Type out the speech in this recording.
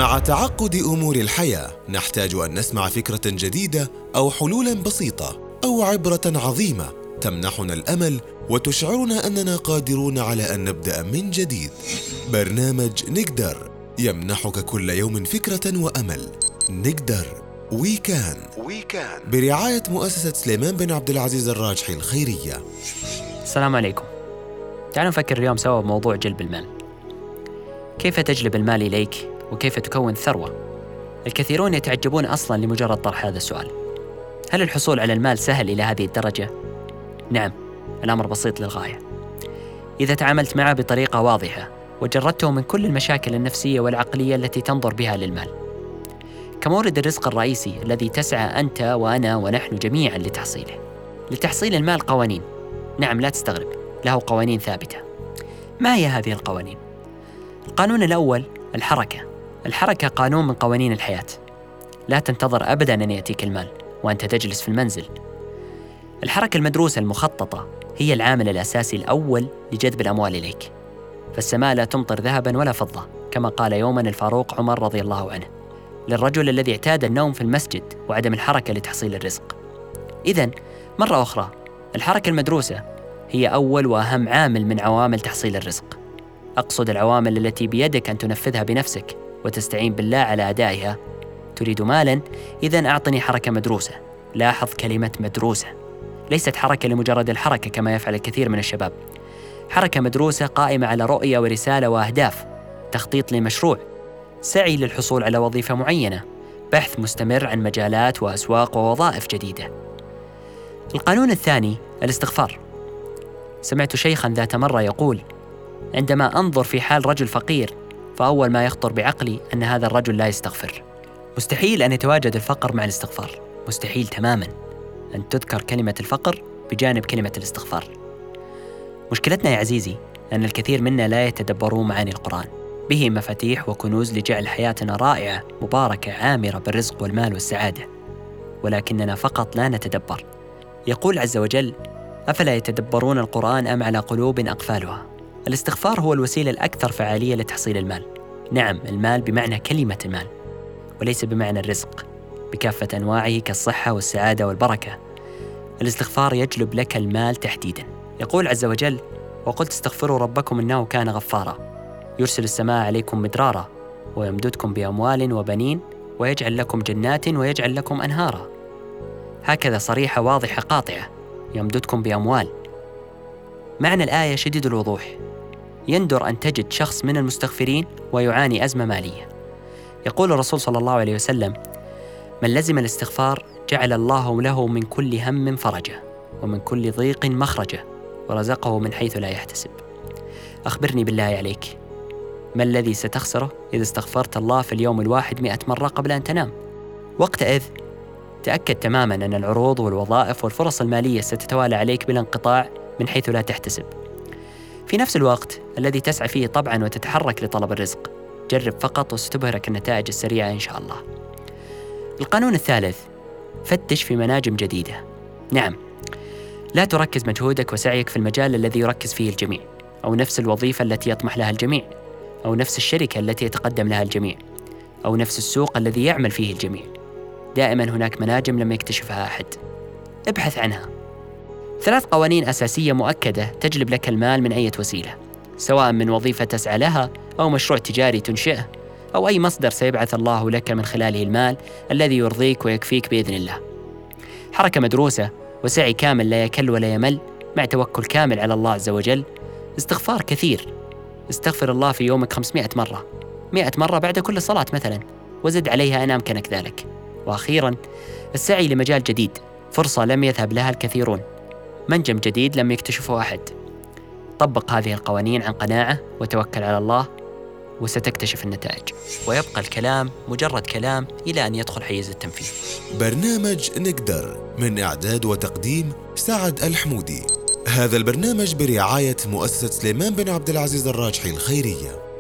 مع تعقد أمور الحياة نحتاج أن نسمع فكرة جديدة أو حلولاً بسيطة أو عبرة عظيمة تمنحنا الأمل وتشعرنا أننا قادرون على أن نبدأ من جديد. برنامج نقدر يمنحك كل يوم فكرة وأمل. نقدر ويكان برعاية مؤسسة سليمان بن عبد العزيز الراجحي الخيرية. السلام عليكم. تعالوا نفكر اليوم سوا بموضوع جلب المال. كيف تجلب المال إليك وكيف تكون ثروة؟ الكثيرون يتعجبون أصلاً لمجرد طرح هذا السؤال. هل الحصول على المال سهل إلى هذه الدرجة؟ نعم، الأمر بسيط للغاية إذا تعاملت معه بطريقة واضحة وجردته من كل المشاكل النفسية والعقلية التي تنظر بها للمال كمورد الرزق الرئيسي الذي تسعى أنت وأنا ونحن جميعاً لتحصيله. لتحصيل المال قوانين، نعم لا تستغرب، له قوانين ثابتة. ما هي هذه القوانين؟ القانون الأول الحركة قانون من قوانين الحياة. لا تنتظر أبداً أن يأتيك المال وأنت تجلس في المنزل. الحركة المدروسة المخططة هي العامل الأساسي الأول لجذب الأموال إليك. فالسماء لا تمطر ذهباً ولا فضة، كما قال يوماً الفاروق عمر رضي الله عنه للرجل الذي اعتاد النوم في المسجد وعدم الحركة لتحصيل الرزق. إذن مرة أخرى، الحركة المدروسة هي أول وأهم عامل من عوامل تحصيل الرزق. أقصد العوامل التي بيدك أن تنفذها بنفسك وتستعين بالله على أدائها. تريد مالاً؟ إذن أعطني حركة مدروسة. لاحظ كلمة مدروسة، ليست حركة لمجرد الحركة كما يفعل الكثير من الشباب. حركة مدروسة قائمة على رؤية ورسالة وأهداف، تخطيط لمشروع، سعي للحصول على وظيفة معينة، بحث مستمر عن مجالات وأسواق ووظائف جديدة. القانون الثاني الاستغفار. سمعت شيخاً ذات مرة يقول: عندما أنظر في حال رجل فقير فأول ما يخطر بعقلي أن هذا الرجل لا يستغفر. مستحيل أن يتواجد الفقر مع الاستغفار، مستحيل تماماً أن تذكر كلمة الفقر بجانب كلمة الاستغفار. مشكلتنا يا عزيزي أن الكثير منا لا يتدبرون معاني القرآن. به مفاتيح وكنوز لجعل حياتنا رائعة مباركة عامرة بالرزق والمال والسعادة، ولكننا فقط لا نتدبر. يقول عز وجل: أفلا يتدبرون القرآن أم على قلوب أقفالها؟ الاستغفار هو الوسيلة الأكثر فعالية لتحصيل المال. نعم، المال بمعنى كلمة المال وليس بمعنى الرزق بكافة أنواعه كالصحة والسعادة والبركة. الاستغفار يجلب لك المال تحديداً. يقول عز وجل: وقلت استغفروا ربكم إنه كان غفارا يرسل السماء عليكم مدرارا ويمددكم بأموال وبنين ويجعل لكم جنات ويجعل لكم أنهارا. هكذا صريحة واضحة قاطعة، يمددكم بأموال. معنى الآية شديد الوضوح. يندر أن تجد شخص من المستغفرين ويعاني أزمة مالية. يقول الرسول صلى الله عليه وسلم: من لزم الاستغفار جعل الله له من كل هم فرجا ومن كل ضيق مخرجا ورزقه من حيث لا يحتسب. أخبرني بالله عليك، ما الذي ستخسره إذا استغفرت الله في اليوم الواحد 100 مرة قبل أن تنام؟ وقتئذ تأكد تماماً أن العروض والوظائف والفرص المالية ستتوالى عليك بلا انقطاع من حيث لا تحتسب. في نفس الوقت الذي تسعى فيه طبعاً وتتحرك لطلب الرزق، جرب فقط وستبهرك النتائج السريعة إن شاء الله. القانون الثالث: فتش في مناجم جديدة. نعم، لا تركز مجهودك وسعيك في المجال الذي يركز فيه الجميع، أو نفس الوظيفة التي يطمح لها الجميع، أو نفس الشركة التي يتقدم لها الجميع، أو نفس السوق الذي يعمل فيه الجميع. دائما هناك مناجم لم يكتشفها أحد، ابحث عنها. 3 قوانين أساسية مؤكدة تجلب لك المال من أي وسيلة، سواء من وظيفة تسعى لها أو مشروع تجاري تنشئه أو أي مصدر سيبعث الله لك من خلاله المال الذي يرضيك ويكفيك بإذن الله. حركة مدروسة وسعي كامل لا يكل ولا يمل مع توكل كامل على الله عز وجل. استغفار كثير، استغفر الله في يومك 500 مرة، 100 مرة بعد كل صلاة مثلا، وزد عليها إن أمكنك ذلك. وأخيرا، السعي لمجال جديد، فرصة لم يذهب لها الكثيرون، منجم جديد لم يكتشفه أحد. طبق هذه القوانين عن قناعة وتوكل على الله وستكتشف النتائج، ويبقى الكلام مجرد كلام إلى أن يدخل حيز التنفيذ. برنامج نقدر من إعداد وتقديم سعد الحمودي. هذا البرنامج برعاية مؤسسة سليمان بن عبد العزيز الراجحي الخيرية.